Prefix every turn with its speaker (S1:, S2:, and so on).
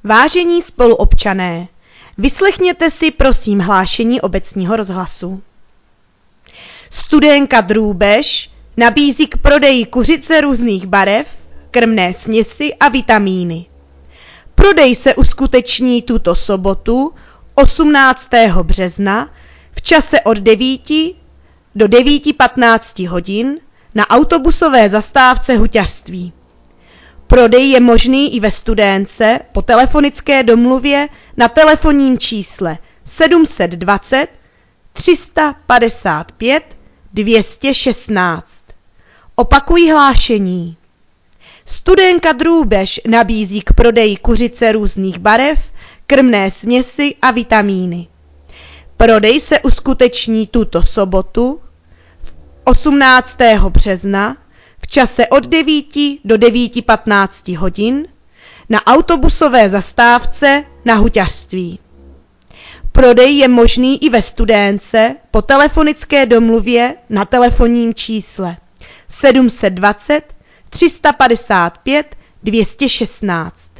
S1: Vážení spoluobčané, vyslechněte si prosím hlášení obecního rozhlasu. Studenka Drůbež nabízí k prodeji kuřice různých barev, krmné směsi a vitamíny. Prodej se uskuteční tuto sobotu 18. března v čase od 9 do 9:15 hodin na autobusové zastávce Huťařství. Prodej je možný i ve Studénce po telefonické domluvě na telefonním čísle 720 355 216. Opakuji hlášení. Studenka Drůbež nabízí k prodeji kuřice různých barev, krmné směsi a vitamíny. Prodej se uskuteční tuto sobotu 18. března v čase od 9 do 9:15 hodin na autobusové zastávce na Huťařství. Prodej je možný i ve Studénce po telefonické domluvě na telefonním čísle 720 355 216.